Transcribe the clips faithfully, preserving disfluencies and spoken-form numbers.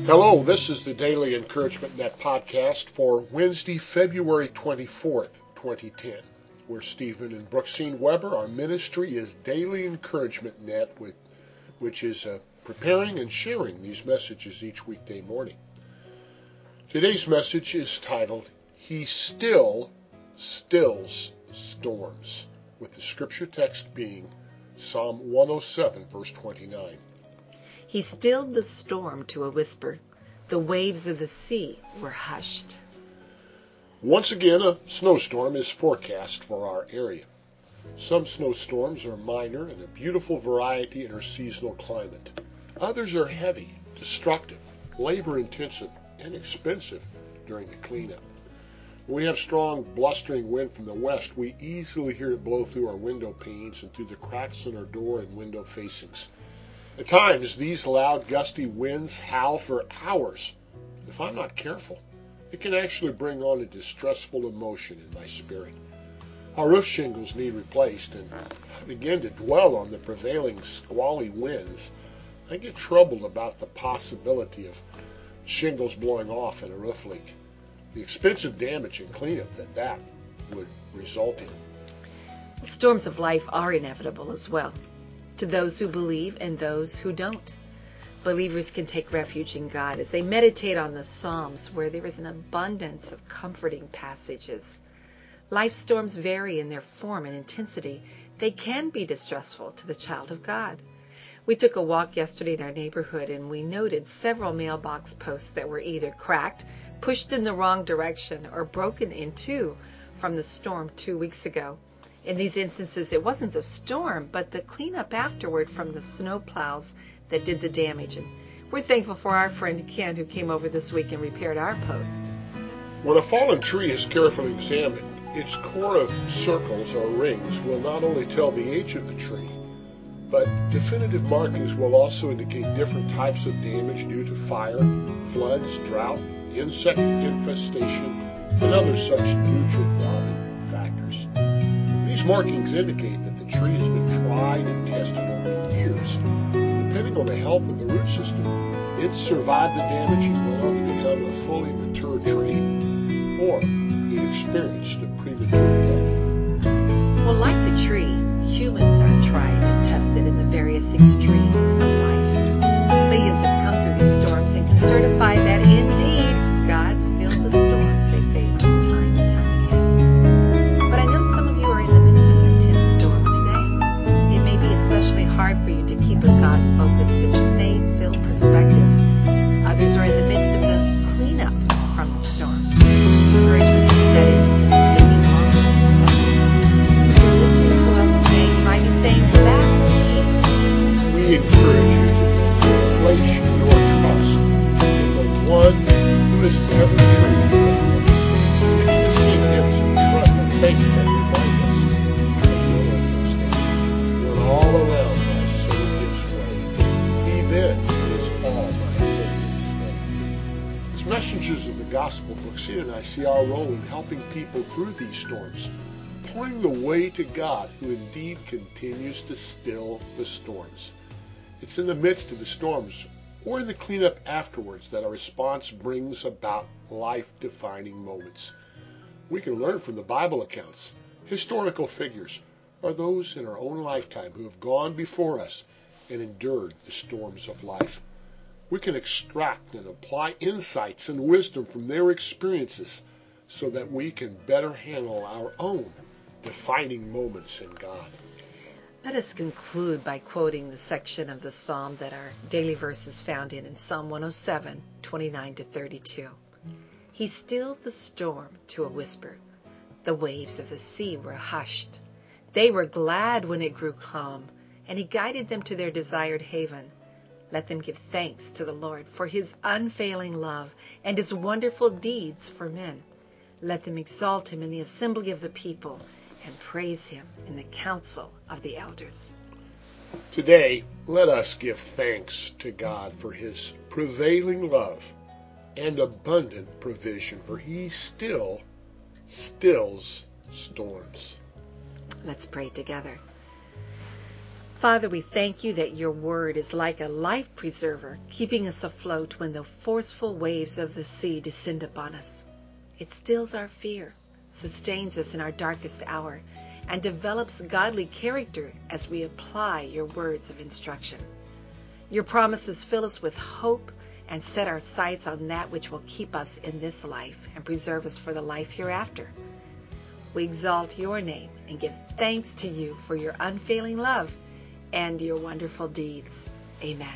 Hello, this is the Daily Encouragement Net podcast for Wednesday, February twenty-fourth, twenty ten. We're Stephen and Brooksine Weber. Our ministry is Daily Encouragement Net, which is uh, preparing and sharing these messages each weekday morning. Today's message is titled, He Still Stills Storms, with the scripture text being Psalm one oh seven, verse twenty-nine. He stilled the storm to a whisper. The waves of the sea were hushed. Once again, a snowstorm is forecast for our area. Some snowstorms are minor and a beautiful variety in our seasonal climate. Others are heavy, destructive, labor-intensive, and expensive during the cleanup. When we have strong, blustering wind from the west, we easily hear it blow through our window panes and through the cracks in our door and window facings. At times, these loud, gusty winds howl for hours. If I'm not careful, it can actually bring on a distressful emotion in my spirit. Our roof shingles need replaced, and if I begin to dwell on the prevailing squally winds, I get troubled about the possibility of shingles blowing off in a roof leak. The expensive damage and cleanup that that would result in. Storms of life are inevitable as well, to those who believe and those who don't. Believers can take refuge in God as they meditate on the Psalms, where there is an abundance of comforting passages. Life storms vary in their form and intensity. They can be distressful to the child of God. We took a walk yesterday in our neighborhood and we noted several mailbox posts that were either cracked, pushed in the wrong direction, or broken in two from the storm two weeks ago. In these instances, it wasn't the storm, but the cleanup afterward from the snow plows that did the damage. And we're thankful for our friend Ken, who came over this week and repaired our post. When a fallen tree is carefully examined, its core of circles or rings will not only tell the age of the tree, but definitive markings will also indicate different types of damage due to fire, floods, drought, insect infestation, and other such nutrient-robbing factors. These markings indicate that the tree has been tried and tested over years. Depending on the health of the root system, it survived the damage and went on to become a fully mature tree, or it experienced a premature death. Well, like the tree, humans are tried and tested in the various extremes of life. Millions have come through these storms and can certify that indeed God stilled the storms they faced from time and time again. But I know some of you are in the midst of an intense storm today. It may be especially hard for you to keep a God focus that you may feel perspective. Others are in the midst of the cleanup from the storm. Discouragement can set in as it's taking longer than expected. If you're listening to us today, you might be saying, that's me. We encourage you today to place your trust in the one who has never treated you. We need to seek him to trust the faith and remind us that no one can stand. When all around my soul gives way, he then is all my hope and stay. As messengers of the gospel, Brooksine and I see our role in helping people through these storms, pointing the way to God, who indeed continues to still the storms. It's in the midst of the storms or in the cleanup afterwards that our response brings about life-defining moments. We can learn from the Bible accounts, historical figures, or those in our own lifetime who have gone before us and endured the storms of life. We can extract and apply insights and wisdom from their experiences so that we can better handle our own defining moments in God. Let us conclude by quoting the section of the psalm that our daily verse is found in, in Psalm one oh seven, twenty-nine to thirty-two. He stilled the storm to a whisper. The waves of the sea were hushed. They were glad when it grew calm, and he guided them to their desired haven. Let them give thanks to the Lord for his unfailing love and his wonderful deeds for men. Let them exalt him in the assembly of the people and praise him in the council of the elders. Today, let us give thanks to God for his prevailing love and abundant provision, for he still stills storms. Let's pray together. Father, we thank you that your word is like a life preserver, keeping us afloat when the forceful waves of the sea descend upon us. It stills our fear, sustains us in our darkest hour, and develops godly character as we apply your words of instruction. Your promises fill us with hope and set our sights on that which will keep us in this life and preserve us for the life hereafter. We exalt your name and give thanks to you for your unfailing love and your wonderful deeds. Amen.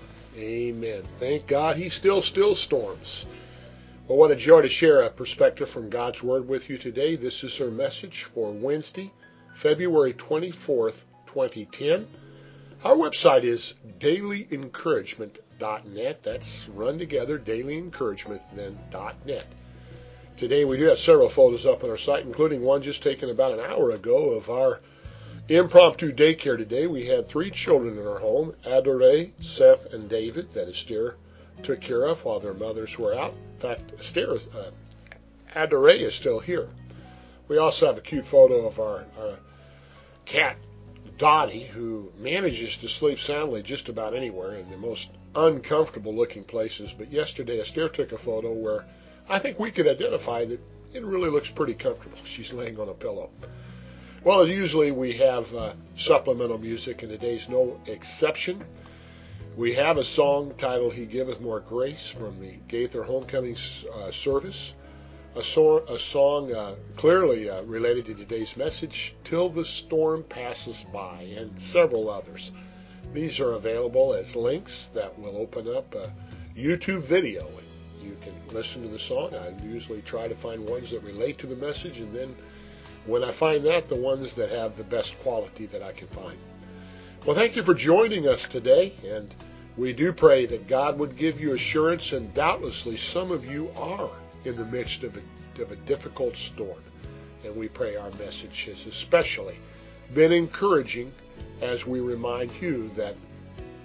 Amen. Thank God he still stills storms. Well, what a joy to share a perspective from God's Word with you today. This is our message for Wednesday, February twenty-fourth, twenty ten. Our website is daily encouragement dot net. That's run together, daily encouragement, then .net. Today we do have several photos up on our site, including one just taken about an hour ago of our impromptu daycare today. We had three children in our home, Adore, Seth, and David, that Esther took care of while their mothers were out. In fact, Esther, uh, Adore is still here. We also have a cute photo of our, our cat, Dottie, who manages to sleep soundly just about anywhere in the most uncomfortable looking places. But yesterday, Esther took a photo where I think we could identify that it really looks pretty comfortable. She's laying on a pillow. Well, as usually we have uh, supplemental music, and today's no exception. We have a song titled He Giveth More Grace from the Gaither Homecoming uh, service, a, so- a song uh, clearly uh, related to today's message, Till the Storm Passes By, and several others. These are available as links that will open up a YouTube video. You can listen to the song. I usually try to find ones that relate to the message, and then when I find that, the ones that have the best quality that I can find. Well, thank you for joining us today, and we do pray that God would give you assurance, and doubtlessly some of you are in the midst of a, of a difficult storm. And we pray our message has especially been encouraging as we remind you that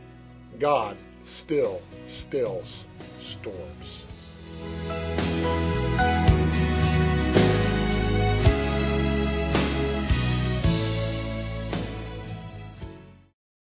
God still stills storms.